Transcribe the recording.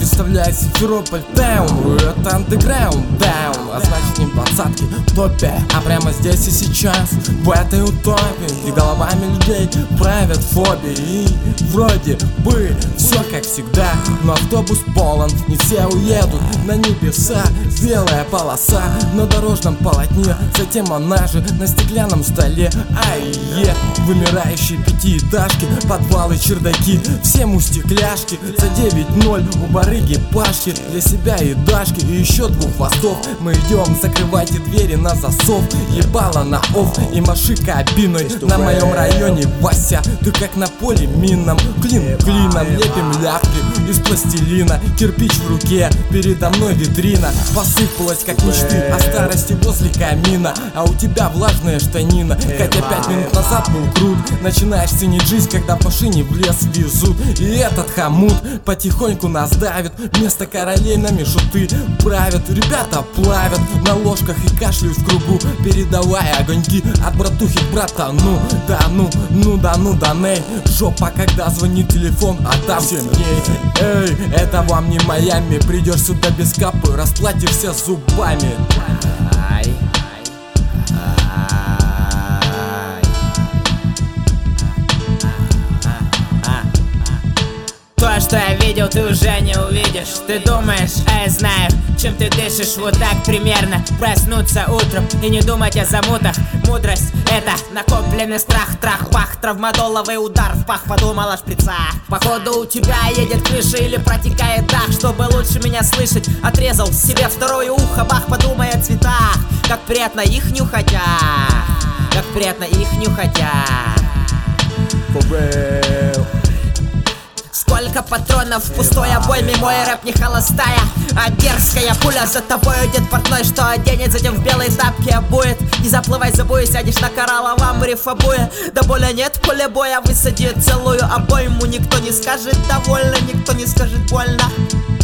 представляет Симферополь таун. Это андеграунд даун, а значит не в двадцатке в топе, а прямо здесь и сейчас, в этой утопии, где головами людей правят фобии. И вроде бы все как всегда, но автобус полон, не все уедут на небеса. Белая полоса на дорожном полотне, затем она же на стеклянном столе. Ай-е, вымирающие пятиэтажки, подвалы, чердаки, всем у стекляшки. За 9-0 у барыги Пашки, для себя и Дашки и еще двух хвостов. Мы идем, закрывайте двери на засов, ебало на офф и маши кабиной. На моем районе, Вася, ты как на поле минном, клин клином лепим ляпки из пластилина. Кирпич в руке, передо мной витрина, посыпалась как мечты о старости возле камина. А у тебя влажная штанина, хотя 5 минут назад был крут. Начинаешь ценить жизнь, когда в машине в лес везут. И этот хомут потихоньку нас давит, вместо королей нами шуты правят. Ребята плавят на ложках и кашляют в кругу, передавая огоньки от братухи к братану. Да ну да ней, жопа, когда звонит телефон, а там 7 дней. Эй, это вам не Майами, придешь сюда без капы, расплатишься зубами. То, что я видел, ты уже не увидишь. Ты думаешь, а я знаю, чем ты дышишь. Вот так примерно проснуться утром и не думать о замутах. Мудрость — это накопленный страх. Трах-пах, травмадоловый удар в пах. Подумал о шприцах. Походу у тебя едет крыша или протекает дах. Чтобы лучше меня слышать, отрезал себе второе ухо. Бах, подумай о цветах. Как приятно их нюхать, как приятно их нюхать. For real. Сколько патронов в пустой обойме, мой рэп не холостая, а дерзкая пуля. За тобой идет портной, что оденет, затем в белые тапки обует. Не заплывай за бой, сядешь на коралловом рифобуе. До боли нет поля боя, высади целую обойму. Никто не скажет довольно, никто не скажет больно.